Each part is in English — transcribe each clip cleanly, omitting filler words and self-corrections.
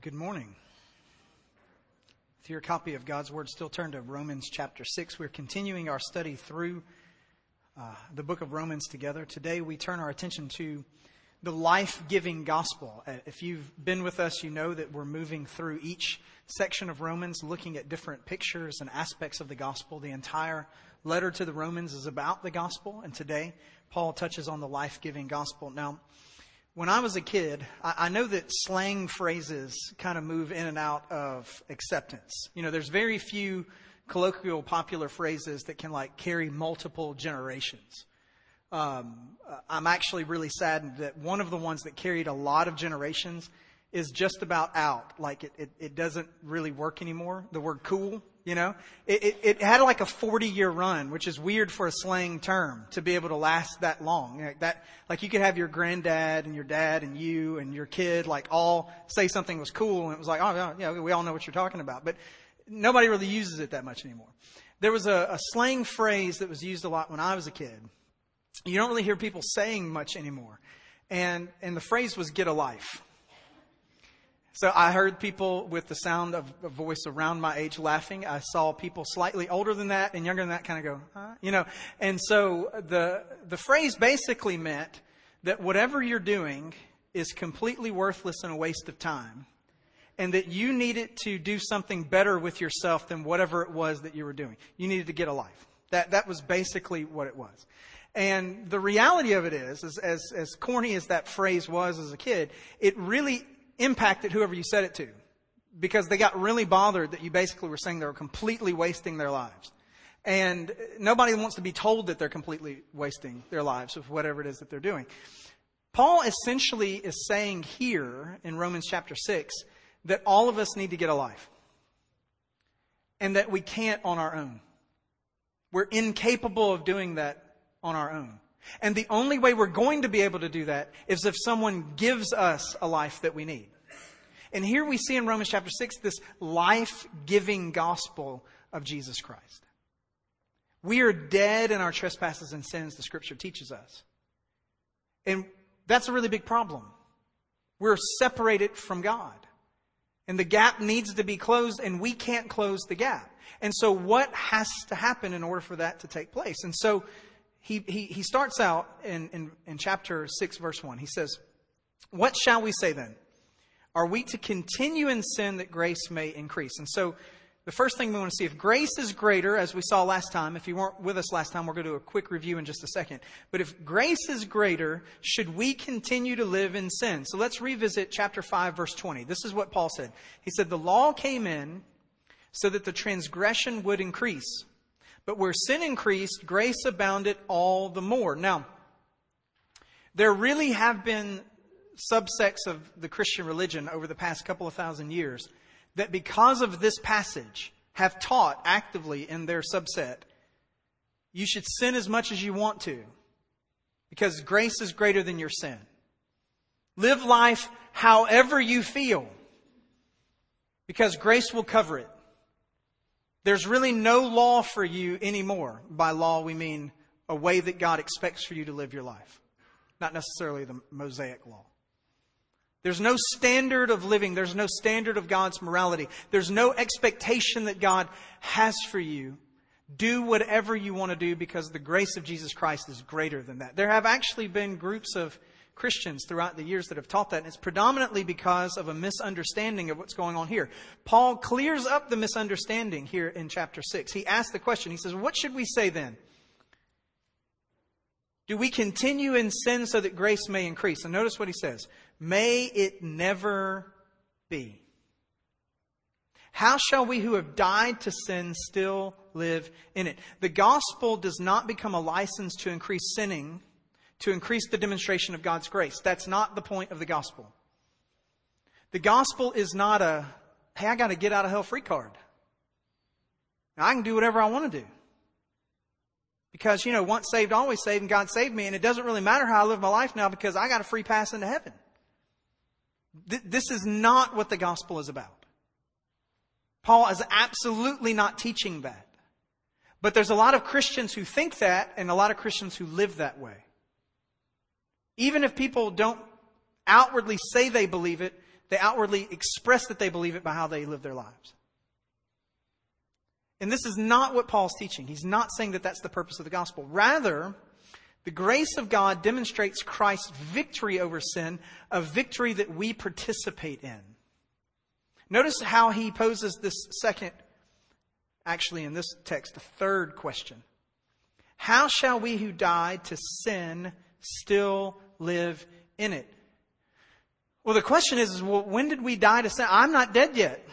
Good morning. If your copy of God's Word, still turn to Romans chapter 6. We're continuing our study through the book of Romans together. Today we turn our attention to the life-giving gospel. If you've been with us, you know that we're moving through each section of Romans, looking at different pictures and aspects of the gospel. The entire letter to the Romans is about the gospel, and today Paul touches on the life-giving gospel. Now, when I was a kid, I know that slang phrases kind of move in and out of acceptance. You know, there's very few colloquial popular phrases that can carry multiple generations. I'm actually really saddened that one of the ones that carried a lot of generations is just about out. It doesn't really work anymore. The word cool, you know, it had a 40-year run, which is weird for a slang term to be able to last that long. You could have your granddad and your dad and you and your kid all say something was cool, and it was oh yeah, we all know what you're talking about. But nobody really uses it that much anymore. There was a slang phrase that was used a lot when I was a kid. You don't really hear people saying much anymore. And the phrase was get a life. So I heard people with the sound of a voice around my age laughing. I saw people slightly older than that and younger than that kind of go, huh? You know. And so the phrase basically meant that whatever you're doing is completely worthless and a waste of time, and that you needed to do something better with yourself than whatever it was that you were doing. You needed to get a life. That was basically what it was. And the reality of it is as corny as that phrase was as a kid, it really impacted whoever you said it to, because they got really bothered that you basically were saying they were completely wasting their lives. And nobody wants to be told that they're completely wasting their lives with whatever it is that they're doing. Paul essentially is saying here in Romans chapter 6 that all of us need to get a life, and that we can't on our own. We're incapable of doing that on our own. And the only way we're going to be able to do that is if someone gives us a life that we need. And here we see in Romans chapter 6 this life-giving gospel of Jesus Christ. We are dead in our trespasses and sins, the Scripture teaches us. And that's a really big problem. We're separated from God. And the gap needs to be closed, and we can't close the gap. And so what has to happen in order for that to take place? And so he starts out in chapter 6, verse 1. He says, "What shall we say then? Are we to continue in sin that grace may increase?" And so the first thing we want to see, if grace is greater, as we saw last time, if you weren't with us last time, we're going to do a quick review in just a second. But if grace is greater, should we continue to live in sin? So let's revisit chapter 5, verse 20. This is what Paul said. He said, "The law came in so that the transgression would increase. But where sin increased, grace abounded all the more." Now, there really have been subsects of the Christian religion over the past couple of thousand years that, because of this passage, have taught actively in their subset, you should sin as much as you want to, because grace is greater than your sin. Live life however you feel, because grace will cover it. There's really no law for you anymore. By law, we mean a way that God expects for you to live your life, not necessarily the Mosaic law. There's no standard of living. There's no standard of God's morality. There's no expectation that God has for you. Do whatever you want to do, because the grace of Jesus Christ is greater than that. There have actually been groups of Christians throughout the years that have taught that, and it's predominantly because of a misunderstanding of what's going on here. Paul clears up the misunderstanding here in chapter 6. He asks the question, he says, "What should we say then? Do we continue in sin so that grace may increase?" And notice what he says. "May it never be. How shall we who have died to sin still live in it?" The gospel does not become a license to increase sinning, to increase the demonstration of God's grace. That's not the point of the gospel. The gospel is not hey, I got to get out of hell free card. Now, I can do whatever I want to do. Because, once saved, always saved, and God saved me, and it doesn't really matter how I live my life now because I got a free pass into heaven. This is not what the gospel is about. Paul is absolutely not teaching that. But there's a lot of Christians who think that, and a lot of Christians who live that way. Even if people don't outwardly say they believe it, They outwardly express that they believe it by how they live their lives. And this is not what Paul's teaching. He's not saying that that's the purpose of the gospel. Rather, the grace of God demonstrates Christ's victory over sin, a victory that we participate in. Notice how he poses this second, actually in this text, the third question. How shall we who died to sin still live in it? Well, the question is, well, when did we die to sin? I'm not dead yet.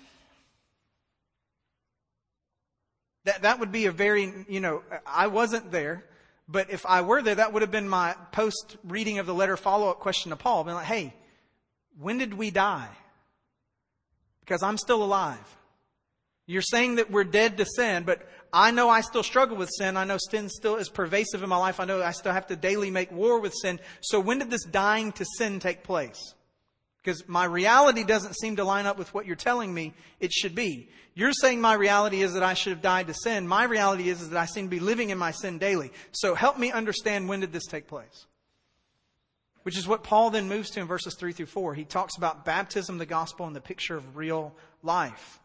That would be a very, I wasn't there. But if I were there, that would have been my post-reading of the letter follow-up question to Paul. Being like, hey, when did we die? Because I'm still alive. You're saying that we're dead to sin, but I know I still struggle with sin. I know sin still is pervasive in my life. I know I still have to daily make war with sin. So when did this dying to sin take place? Because my reality doesn't seem to line up with what you're telling me it should be. You're saying my reality is that I should have died to sin. My reality is that I seem to be living in my sin daily. So help me understand, when did this take place? Which is what Paul then moves to in verses 3 through 4. He talks about baptism, the gospel, and the picture of real life.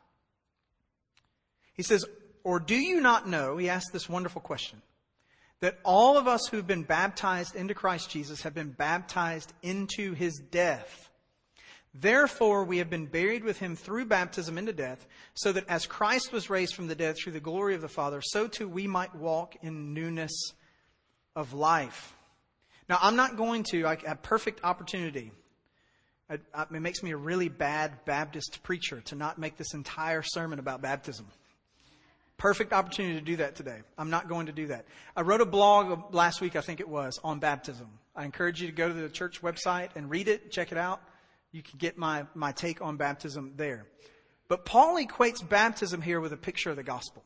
He says, or do you not know, he asks this wonderful question, that all of us who've been baptized into Christ Jesus have been baptized into his death. Therefore, we have been buried with him through baptism into death, so that as Christ was raised from the dead through the glory of the Father, so too we might walk in newness of life. Now, I'm not going to, I have perfect opportunity. It makes me a really bad Baptist preacher to not make this entire sermon about baptism. Perfect opportunity to do that today. I'm not going to do that. I wrote a blog last week, I think it was, on baptism. I encourage you to go to the church website and read it, check it out. You can get my take on baptism there. But Paul equates baptism here with a picture of the gospel.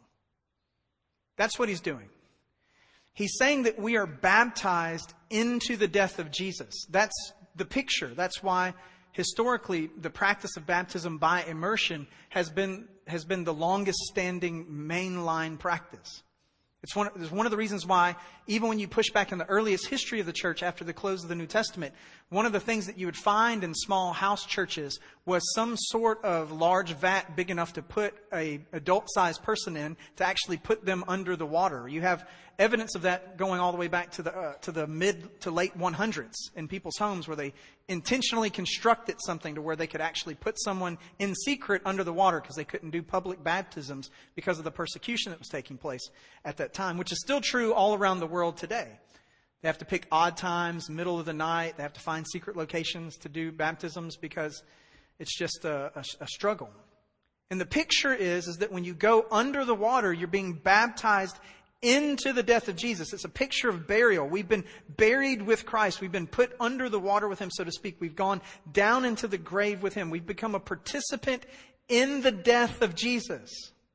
That's what he's doing. He's saying that we are baptized into the death of Jesus. That's the picture. That's why historically the practice of baptism by immersion has been the longest standing mainline practice. It's one of the reasons why, even when you push back in the earliest history of the church after the close of the New Testament, one of the things that you would find in small house churches was some sort of large vat big enough to put an adult-sized person in to actually put them under the water. You have evidence of that going all the way back to the mid to late 100s in people's homes, where they intentionally constructed something to where they could actually put someone in secret under the water because they couldn't do public baptisms because of the persecution that was taking place at that time, which is still true all around the world today. They have to pick odd times, middle of the night. They have to find secret locations to do baptisms because it's just a struggle. And the picture is that when you go under the water, you're being baptized into the death of Jesus. It's a picture of burial. We've been buried with Christ. We've been put under the water with him, so to speak. We've gone down into the grave with him. We've become a participant in the death of Jesus.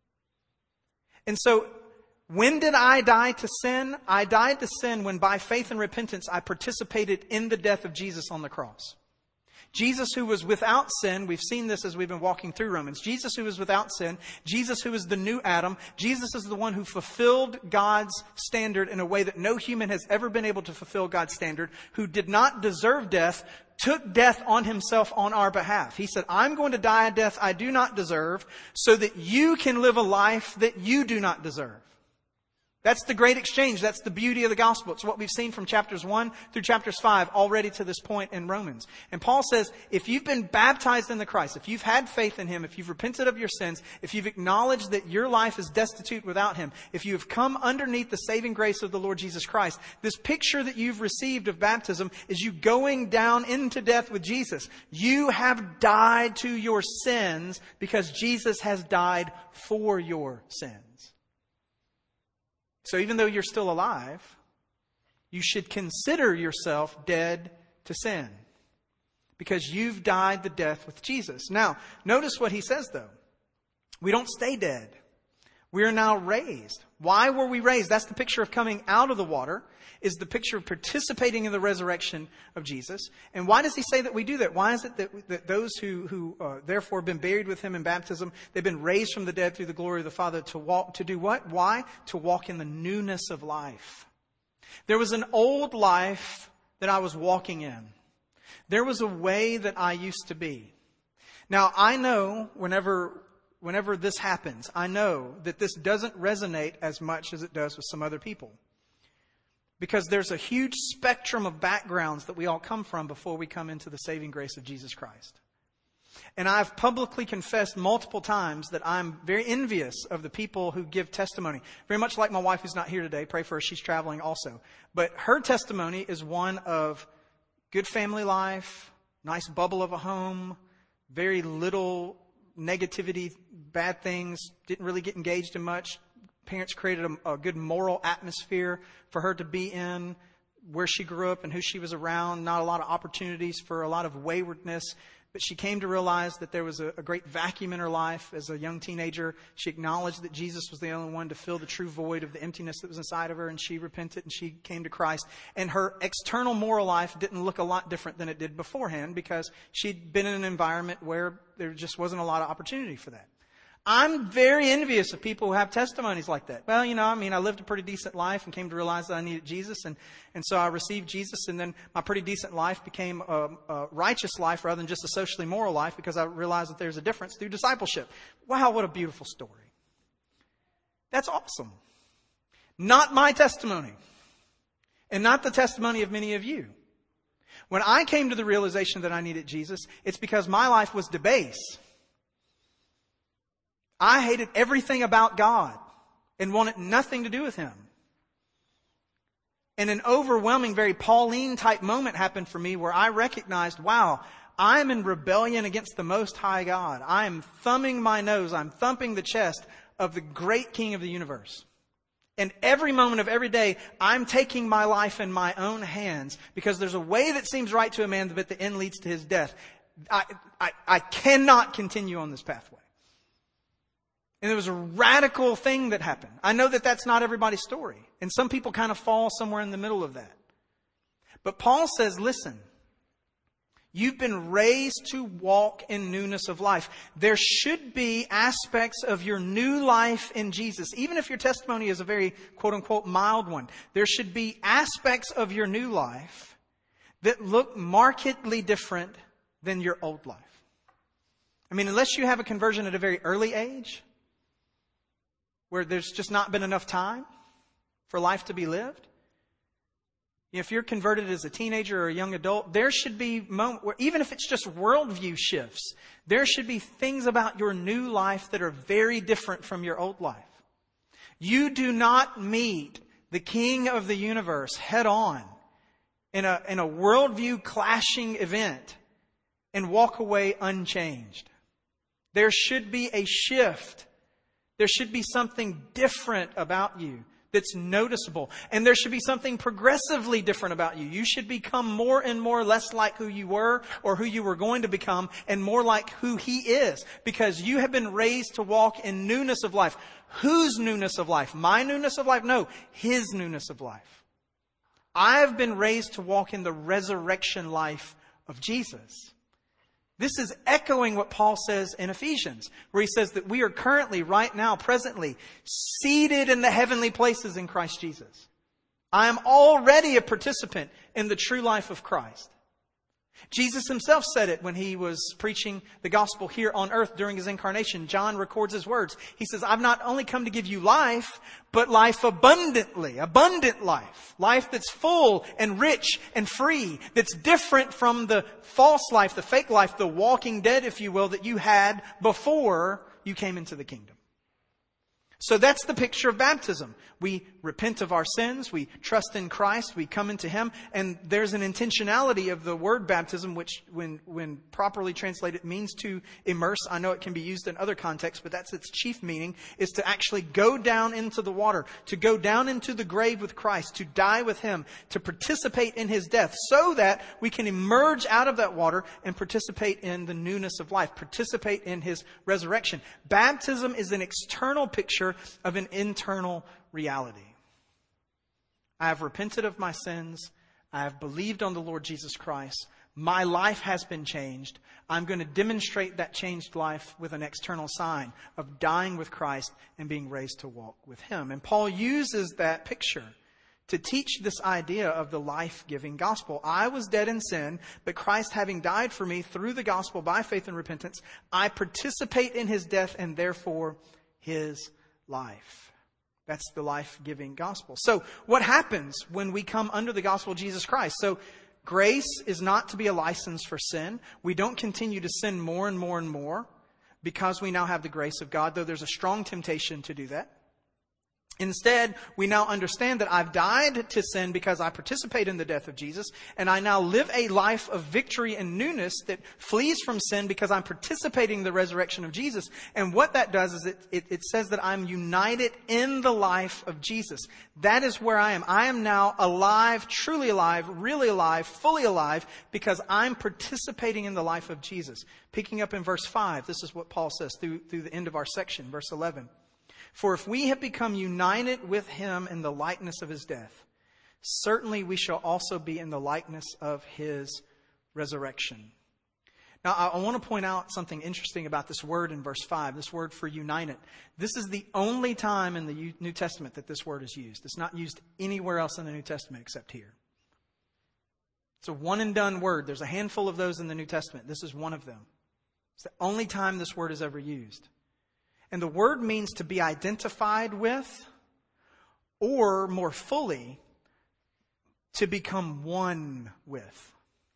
And so, when did I die to sin? I died to sin when by faith and repentance I participated in the death of Jesus on the cross. Jesus, who was without sin, we've seen this as we've been walking through Romans. Jesus, who was without sin, Jesus, who is the new Adam, Jesus is the one who fulfilled God's standard in a way that no human has ever been able to fulfill God's standard, who did not deserve death, took death on himself on our behalf. He said, I'm going to die a death I do not deserve so that you can live a life that you do not deserve. That's the great exchange. That's the beauty of the gospel. It's what we've seen from chapters 1 through chapters 5 already to this point in Romans. And Paul says, if you've been baptized in the Christ, if you've had faith in him, if you've repented of your sins, if you've acknowledged that your life is destitute without him, if you have come underneath the saving grace of the Lord Jesus Christ, this picture that you've received of baptism is you going down into death with Jesus. You have died to your sins because Jesus has died for your sins. So even though you're still alive, you should consider yourself dead to sin because you've died the death with Jesus. Now, notice what he says, though. We don't stay dead. We are now raised. Why were we raised? That's the picture of coming out of the water, is the picture of participating in the resurrection of Jesus. And why does he say that we do that? Why is it that those who therefore have been buried with him in baptism, they've been raised from the dead through the glory of the Father to do what? Why? To walk in the newness of life. There was an old life that I was walking in. There was a way that I used to be. Now, I know whenever this happens, I know that this doesn't resonate as much as it does with some other people. Because there's a huge spectrum of backgrounds that we all come from before we come into the saving grace of Jesus Christ. And I've publicly confessed multiple times that I'm very envious of the people who give testimony. Very much like my wife who's not here today. Pray for her. She's traveling also. But her testimony is one of good family life, nice bubble of a home, very little negativity, bad things, didn't really get engaged in much. Parents created a good moral atmosphere for her to be in, where she grew up and who she was around. Not a lot of opportunities for a lot of waywardness. But she came to realize that there was a great vacuum in her life as a young teenager. She acknowledged that Jesus was the only one to fill the true void of the emptiness that was inside of her, and she repented and she came to Christ. And her external moral life didn't look a lot different than it did beforehand because she'd been in an environment where there just wasn't a lot of opportunity for that. I'm very envious of people who have testimonies like that. Well, I lived a pretty decent life and came to realize that I needed Jesus. And so I received Jesus. And then my pretty decent life became a righteous life rather than just a socially moral life because I realized that there's a difference through discipleship. Wow, what a beautiful story. That's awesome. Not my testimony. And not the testimony of many of you. When I came to the realization that I needed Jesus, it's because my life was debased. I hated everything about God and wanted nothing to do with Him. And an overwhelming, very Pauline type moment happened for me where I recognized, wow, I'm in rebellion against the Most High God. I am thumbing my nose. I'm thumping the chest of the great King of the universe. And every moment of every day, I'm taking my life in my own hands because there's a way that seems right to a man, but the end leads to his death. I cannot continue on this pathway. And there was a radical thing that happened. I know that that's not everybody's story. And some people kind of fall somewhere in the middle of that. But Paul says, listen, you've been raised to walk in newness of life. There should be aspects of your new life in Jesus. Even if your testimony is a very quote unquote mild one. There should be aspects of your new life that look markedly different than your old life. Unless you have a conversion at a very early age, where there's just not been enough time for life to be lived. If you're converted as a teenager or a young adult, there should be moments where, even if it's just worldview shifts, there should be things about your new life that are very different from your old life. You do not meet the King of the universe head on in a worldview clashing event and walk away unchanged. There should be a shift. There should be something different about you that's noticeable. And there should be something progressively different about you. You should become more and more less like who you were or who you were going to become and more like who He is. Because you have been raised to walk in newness of life. Whose newness of life? My newness of life? No, His newness of life. I have been raised to walk in the resurrection life of Jesus. This is echoing what Paul says in Ephesians, where he says that we are currently, right now, presently, seated in the heavenly places in Christ Jesus. I am already a participant in the true life of Christ. Jesus Himself said it when He was preaching the gospel here on earth during His incarnation. John records His words. He says, I've not only come to give you life, but life abundantly, abundant life. Life that's full and rich and free, that's different from the false life, the fake life, the walking dead, if you will, that you had before you came into the kingdom. So that's the picture of baptism. We repent of our sins, we trust in Christ, we come into Him, and there's an intentionality of the word baptism, which when properly translated means to immerse. I know it can be used in other contexts, but that's its chief meaning, is to actually go down into the water, to go down into the grave with Christ, to die with Him, to participate in His death, so that we can emerge out of that water and participate in the newness of life, participate in His resurrection. Baptism is an external picture of an internal reality. I have repented of my sins. I have believed on the Lord Jesus Christ. My life has been changed. I'm going to demonstrate that changed life with an external sign of dying with Christ and being raised to walk with Him. And Paul uses that picture to teach this idea of the life-giving gospel. I was dead in sin, but Christ having died for me through the gospel by faith and repentance, I participate in his death and therefore his life. That's the life-giving gospel. So what happens when we come under the gospel of Jesus Christ? So grace is not to be a license for sin. We don't continue to sin more and more and more because we now have the grace of God, though there's a strong temptation to do that. Instead, we now understand that I've died to sin because I participate in the death of Jesus, and I now live a life of victory and newness that flees from sin because I'm participating in the resurrection of Jesus. And what that does is it says that I'm united in the life of Jesus. That is where I am. I am now alive, truly alive, really alive, fully alive, because I'm participating in the life of Jesus. Picking up in verse 5, this is what Paul says through the end of our section, verse 11. For if we have become united with him in the likeness of his death, certainly we shall also be in the likeness of his resurrection. Now, I want to point out something interesting about this word in verse 5, this word for united. This is the only time in the New Testament that this word is used. It's not used anywhere else in the New Testament except here. It's a one and done word. There's a handful of those in the New Testament. This is one of them. It's the only time this word is ever used. And the word means to be identified with, or more fully, to become one with.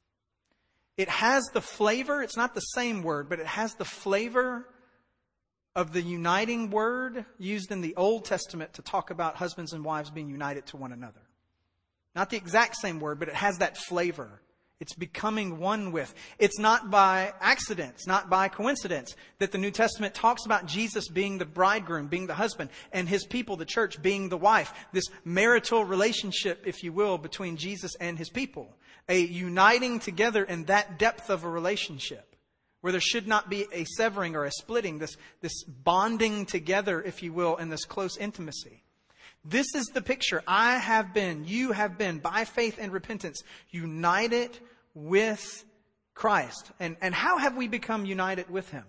It has the flavor, it's not the same word, but it has the flavor of the uniting word used in the Old Testament to talk about husbands and wives being united to one another. Not the exact same word, but it has that flavor. It's becoming one with. It's not by accident, it's not by coincidence that the New Testament talks about Jesus being the bridegroom, being the husband, and his people, the church, being the wife. This marital relationship, if you will, between Jesus and his people. A uniting together in that depth of a relationship where there should not be a severing or a splitting, this bonding together, if you will, in this close intimacy. This is the picture. You have been, by faith and repentance, united with Christ. And how have we become united with him?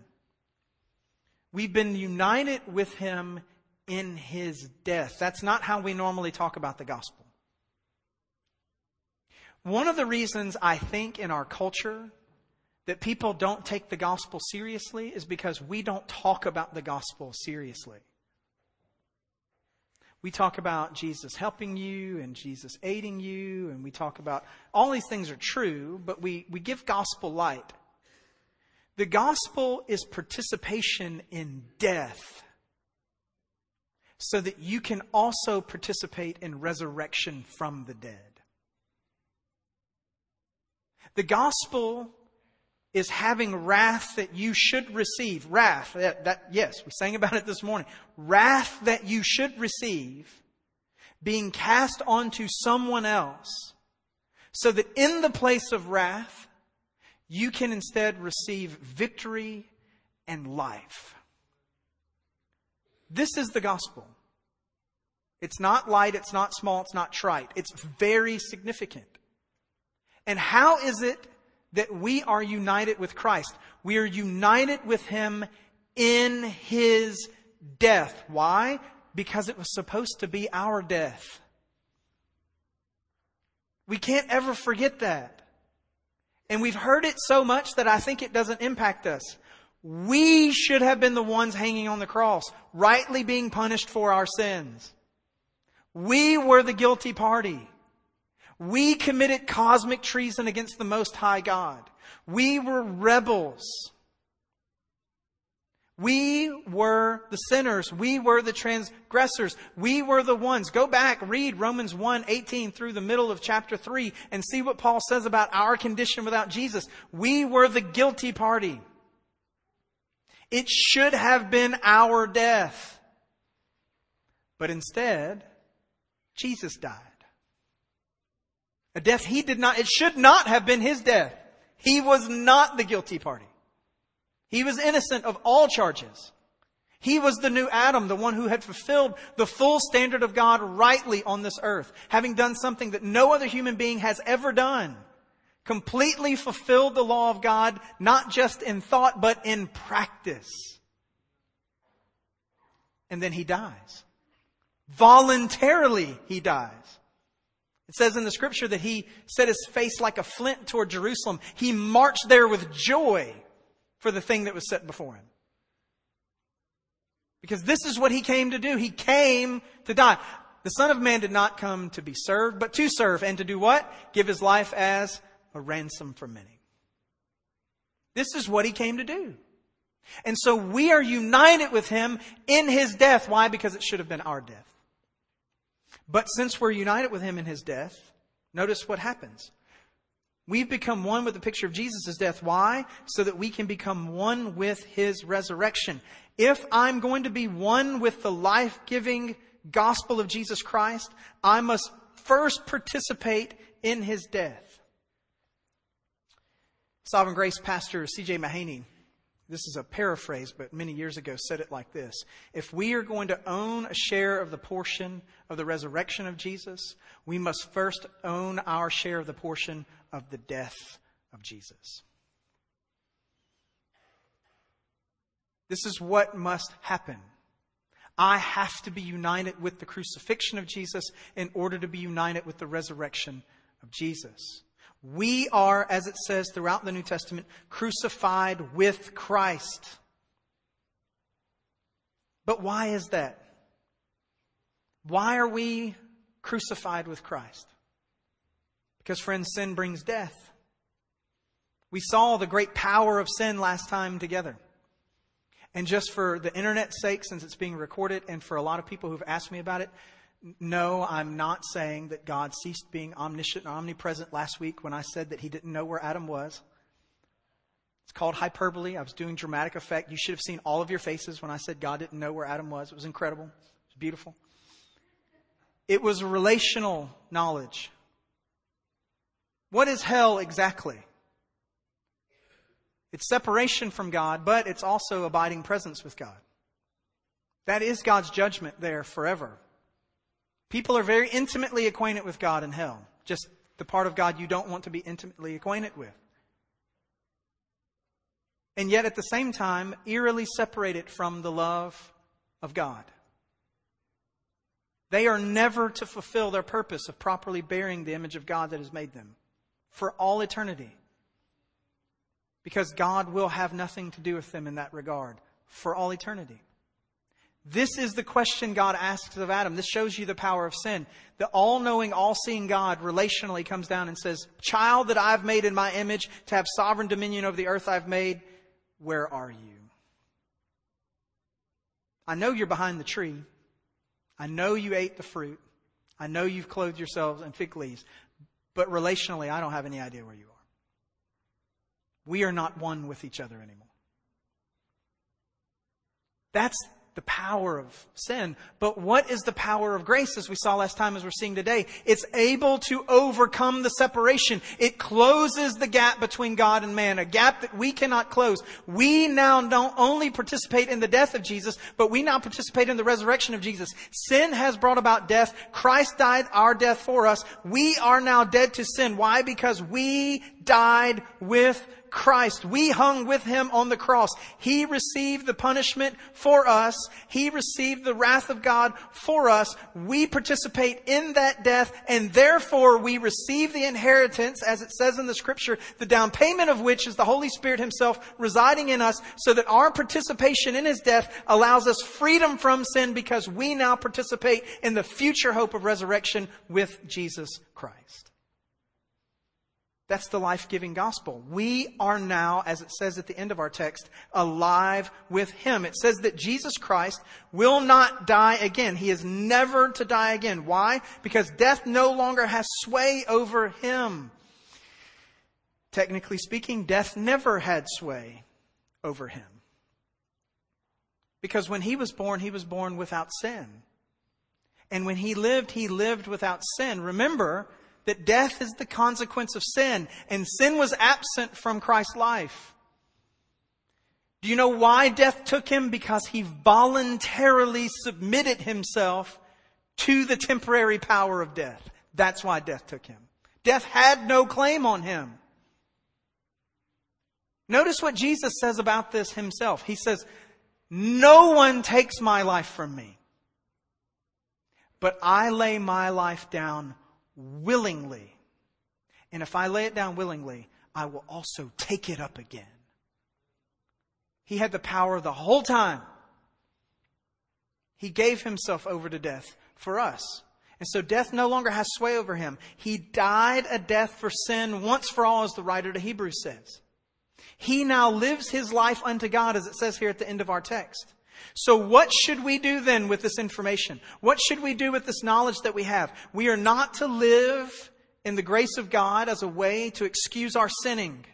We've been united with him in his death. That's not how we normally talk about the gospel. One of the reasons I think in our culture that people don't take the gospel seriously is because we don't talk about the gospel seriously. We talk about Jesus helping you and Jesus aiding you, and we talk about all these things are true, but we give gospel light. The gospel is participation in death so that you can also participate in resurrection from the dead. The gospel is having wrath that you should receive. Wrath, yes, we sang about it this morning. Wrath that you should receive being cast onto someone else so that in the place of wrath, you can instead receive victory and life. This is the gospel. It's not light, it's not small, it's not trite. It's very significant. And how is it that we are united with Christ? We are united with him in his death. Why? Because it was supposed to be our death. We can't ever forget that. And we've heard it so much that I think it doesn't impact us. We should have been the ones hanging on the cross, rightly being punished for our sins. We were the guilty party. We committed cosmic treason against the Most High God. We were rebels. We were the sinners. We were the transgressors. We were the ones. Go back, read Romans 1:18 through the middle of chapter 3 and see what Paul says about our condition without Jesus. We were the guilty party. It should have been our death. But instead, Jesus died. A death he did not, it should not have been his death. He was not the guilty party. He was innocent of all charges. He was the new Adam, the one who had fulfilled the full standard of God rightly on this earth, having done something that no other human being has ever done. Completely fulfilled the law of God, not just in thought, but in practice. And then he dies. Voluntarily he dies. It says in the scripture that he set his face like a flint toward Jerusalem. He marched there with joy for the thing that was set before him. Because this is what he came to do. He came to die. The Son of Man did not come to be served, but to serve. And to do what? Give his life as a ransom for many. This is what he came to do. And so we are united with him in his death. Why? Because it should have been our death. But since we're united with him in his death, notice what happens. We've become one with the picture of Jesus' death. Why? So that we can become one with his resurrection. If I'm going to be one with the life-giving gospel of Jesus Christ, I must first participate in his death. Sovereign Grace pastor C.J. Mahaney, this is a paraphrase, but many years ago said it like this. If we are going to own a share of the portion of the resurrection of Jesus, we must first own our share of the portion of the death of Jesus. This is what must happen. I have to be united with the crucifixion of Jesus in order to be united with the resurrection of Jesus. We are, as it says throughout the New Testament, crucified with Christ. But why is that? Why are we crucified with Christ? Because, friends, sin brings death. We saw the great power of sin last time together. And just for the internet's sake, since it's being recorded, and for a lot of people who've asked me about it, no, I'm not saying that God ceased being omniscient and omnipresent last week when I said that he didn't know where Adam was. It's called hyperbole. I was doing dramatic effect. You should have seen all of your faces when I said God didn't know where Adam was. It was incredible. It was beautiful. It was relational knowledge. What is hell exactly? It's separation from God, but it's also abiding presence with God. That is God's judgment there forever. People are very intimately acquainted with God in hell. Just the part of God you don't want to be intimately acquainted with. And yet at the same time, eerily separated from the love of God. They are never to fulfill their purpose of properly bearing the image of God that has made them for all eternity. Because God will have nothing to do with them in that regard for all eternity. This is the question God asks of Adam. This shows you the power of sin. The all-knowing, all-seeing God relationally comes down and says, child that I've made in my image to have sovereign dominion over the earth I've made, where are you? I know you're behind the tree. I know you ate the fruit. I know you've clothed yourselves in fig leaves. But relationally, I don't have any idea where you are. We are not one with each other anymore. That's the power of sin. But what is the power of grace, as we saw last time, as we're seeing today? It's able to overcome the separation. It closes the gap between God and man, a gap that we cannot close. We now don't only participate in the death of Jesus, but we now participate in the resurrection of Jesus. Sin has brought about death. Christ died our death for us. We are now dead to sin. Why? Because we died with Christ. We hung with him on the cross. He received the punishment for us. He received the wrath of God for us. We participate in that death, and therefore we receive the inheritance, as it says in the scripture, the down payment of which is the Holy Spirit himself residing in us, so that our participation in his death allows us freedom from sin, because we now participate in the future hope of resurrection with Jesus Christ. That's the life-giving gospel. We are now, as it says at the end of our text, alive with him. It says that Jesus Christ will not die again. He is never to die again. Why? Because death no longer has sway over him. Technically speaking, death never had sway over him. Because when he was born without sin. And when he lived without sin. Remember that death is the consequence of sin, and sin was absent from Christ's life. Do you know why death took him? Because he voluntarily submitted himself to the temporary power of death. That's why death took him. Death had no claim on him. Notice what Jesus says about this himself. He says, "No one takes my life from me, but I lay my life down willingly. And if I lay it down willingly, I will also take it up again. He had the power the whole time. He gave himself over to death for us. And so death no longer has sway over him. He died a death for sin once for all, as the writer to Hebrews says. He now lives his life unto God, as it says here at the end of our text. So what should we do then with this information? What should we do with this knowledge that we have? We are not to live in the grace of God as a way to excuse our sinning.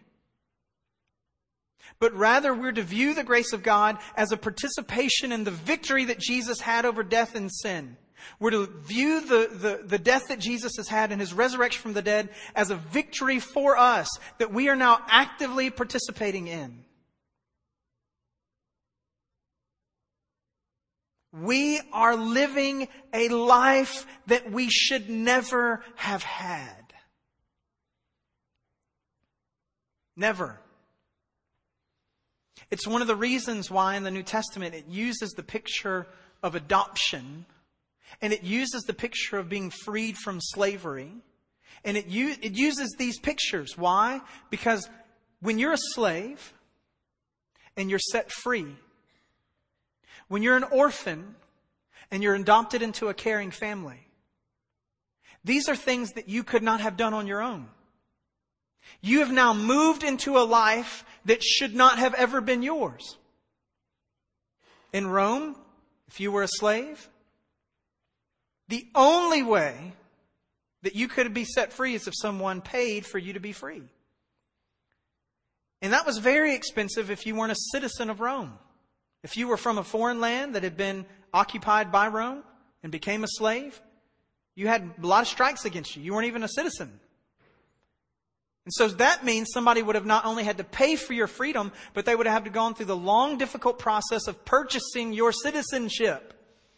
But rather, we're to view the grace of God as a participation in the victory that Jesus had over death and sin. We're to view the death that Jesus has had and his resurrection from the dead as a victory for us that we are now actively participating in. We are living a life that we should never have had. Never. It's one of the reasons why in the New Testament it uses the picture of adoption, and it uses the picture of being freed from slavery. And it uses these pictures. Why? Because when you're a slave and you're set free, when you're an orphan and you're adopted into a caring family, these are things that you could not have done on your own. You have now moved into a life that should not have ever been yours. In Rome, if you were a slave, the only way that you could be set free is if someone paid for you to be free. And that was very expensive if you weren't a citizen of Rome. If you were from a foreign land that had been occupied by Rome and became a slave, you had a lot of strikes against you. You weren't even a citizen. And so that means somebody would have not only had to pay for your freedom, but they would have to gone through the long, difficult process of purchasing your citizenship.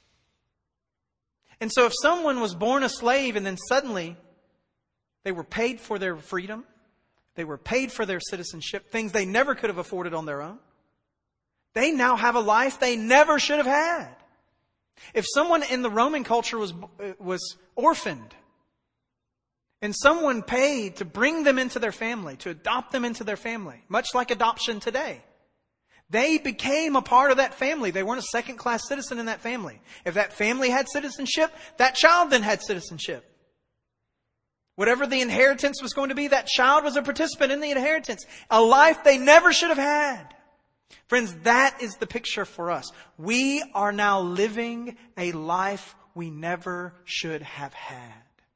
And so if someone was born a slave and then suddenly they were paid for their freedom, they were paid for their citizenship, things they never could have afforded on their own, they now have a life they never should have had. If someone in the Roman culture was orphaned, and someone paid to bring them into their family, to adopt them into their family, much like adoption today, they became a part of that family. They weren't a second-class citizen in that family. If that family had citizenship, that child then had citizenship. Whatever the inheritance was going to be, that child was a participant in the inheritance. A life they never should have had. Friends, that is the picture for us. We are now living a life we never should have had.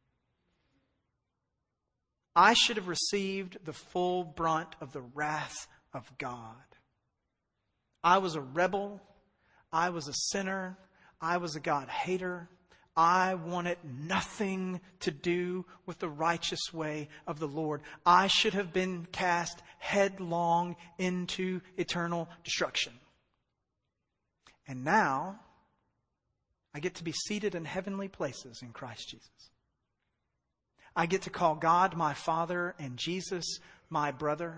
I should have received the full brunt of the wrath of God. I was a rebel. I was a sinner. I was a God hater. I wanted nothing to do with the righteous way of the Lord. I should have been cast headlong into eternal destruction. And now, I get to be seated in heavenly places in Christ Jesus. I get to call God my Father and Jesus my brother.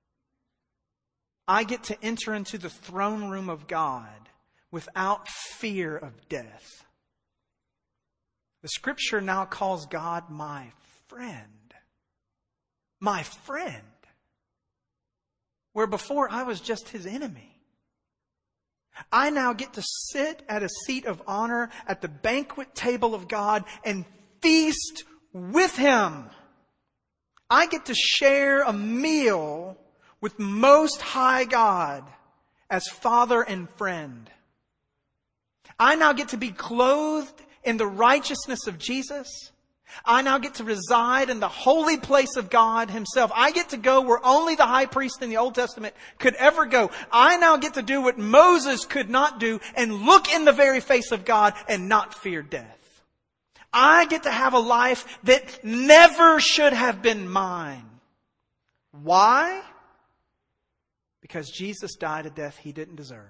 I get to enter into the throne room of God without fear of death. The Scripture now calls God my friend. My friend. Where before I was just His enemy. I now get to sit at a seat of honor at the banquet table of God and feast with Him. I get to share a meal with Most High God as Father and friend. I now get to be clothed in the righteousness of Jesus. I now get to reside in the holy place of God Himself. I get to go where only the high priest in the Old Testament could ever go. I now get to do what Moses could not do and look in the very face of God and not fear death. I get to have a life that never should have been mine. Why? Because Jesus died a death He didn't deserve.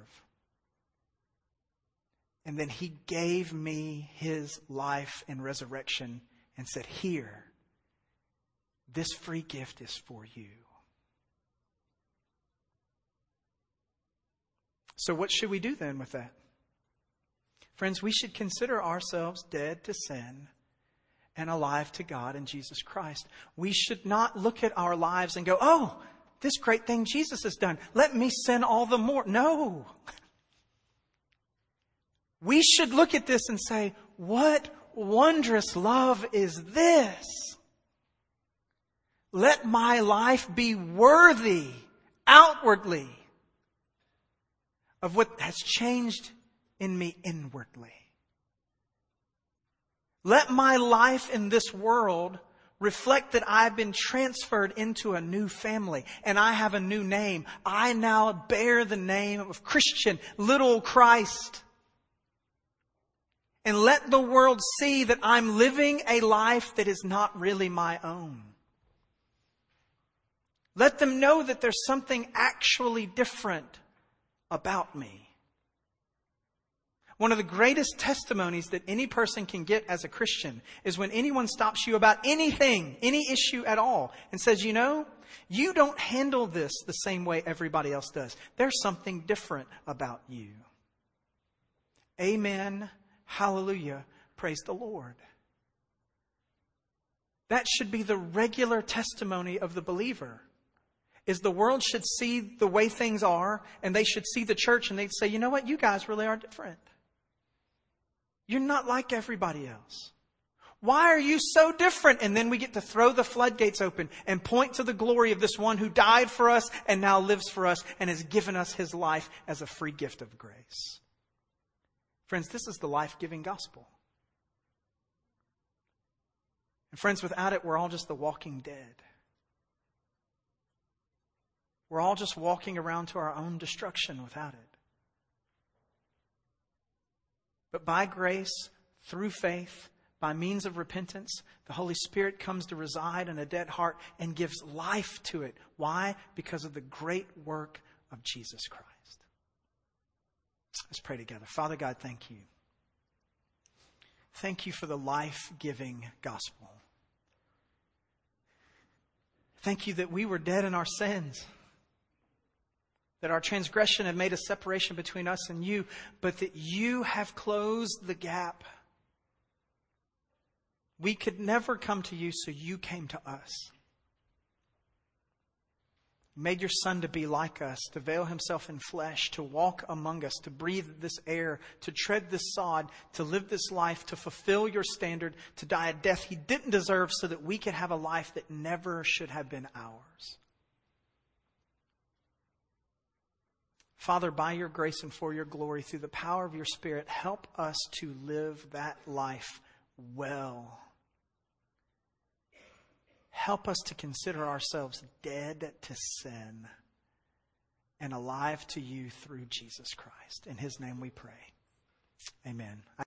And then He gave me His life and resurrection and said, here, this free gift is for you. So what should we do then with that? Friends, we should consider ourselves dead to sin and alive to God in Jesus Christ. We should not look at our lives and go, oh, this great thing Jesus has done, let me sin all the more. No. We should look at this and say, what wondrous love is this? Let my life be worthy outwardly of what has changed in me inwardly. Let my life in this world reflect that I've been transferred into a new family and I have a new name. I now bear the name of Christian, little Christ. And let the world see that I'm living a life that is not really my own. Let them know that there's something actually different about me. One of the greatest testimonies that any person can get as a Christian is when anyone stops you about anything, any issue at all, and says, you know, you don't handle this the same way everybody else does. There's something different about you. Amen. Hallelujah. Praise the Lord. That should be the regular testimony of the believer. Is the world should see the way things are, and they should see the church and they'd say, you know what, you guys really are different. You're not like everybody else. Why are you so different? And then we get to throw the floodgates open and point to the glory of this one who died for us and now lives for us and has given us his life as a free gift of grace. Friends, this is the life-giving gospel. And friends, without it, we're all just the walking dead. We're all just walking around to our own destruction without it. But by grace, through faith, by means of repentance, the Holy Spirit comes to reside in a dead heart and gives life to it. Why? Because of the great work of Jesus Christ. Let's pray together. Father God, thank you. Thank you for the life-giving gospel. Thank you that we were dead in our sins, that our transgression had made a separation between us and you, but that you have closed the gap. We could never come to you, so you came to us. You made your Son to be like us, to veil himself in flesh, to walk among us, to breathe this air, to tread this sod, to live this life, to fulfill your standard, to die a death he didn't deserve so that we could have a life that never should have been ours. Father, by your grace and for your glory, through the power of your Spirit, help us to live that life well. Help us to consider ourselves dead to sin and alive to you through Jesus Christ. In his name we pray. Amen.